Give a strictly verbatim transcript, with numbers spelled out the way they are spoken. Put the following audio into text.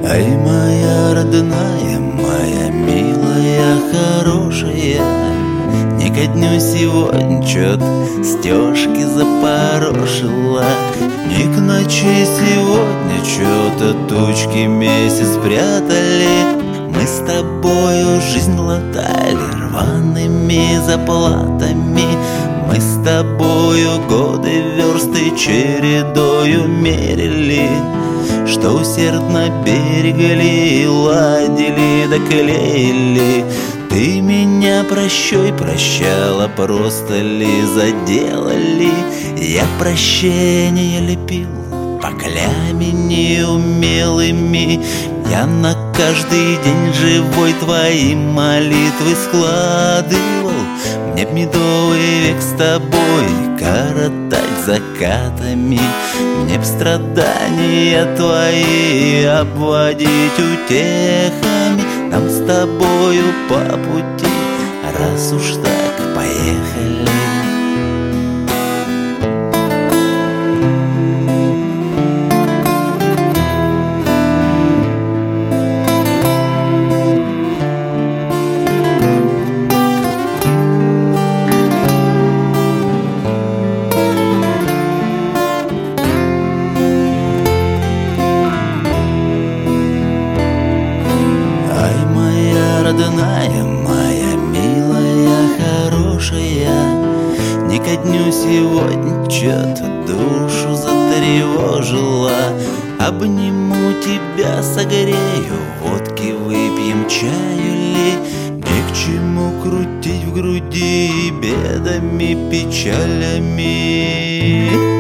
Ай, моя родная, моя милая, хорошая, не ко дню сегодня чё-то стежки запорошила, не к ночи сегодня чё-то тучки месяц спрятали. Мы с тобою жизнь латали рваными заплатами, мы с тобою годы версты чередою мерили, что усердно берегли, ладили да клеили. Ты меня прощай прощала, просто ли заделали? Я прощение лепил поклями неумелыми, я на каждый день живой твои молитвы складывал. Мне б медовый век с тобой коротать закатами, мне б страдания твои обводить утехами. Нам с тобою по пути, раз уж так, поехали. Родная, моя милая, хорошая, не ко дню сегодня чё-то душу затревожила. Обниму тебя, согрею, водки выпьем, чаю ли? Ни к чему крутить в груди бедами, печалями.